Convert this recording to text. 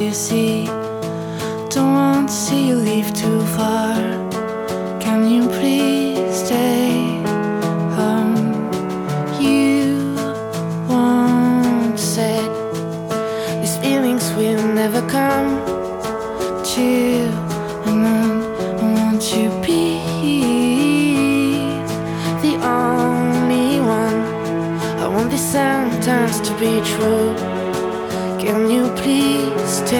you see. Don't want to see you leave too far. Can you please stay home? You once said these feelings will never come to an end. I want you to be the only one. I want this sentence to be true. Can you please stay?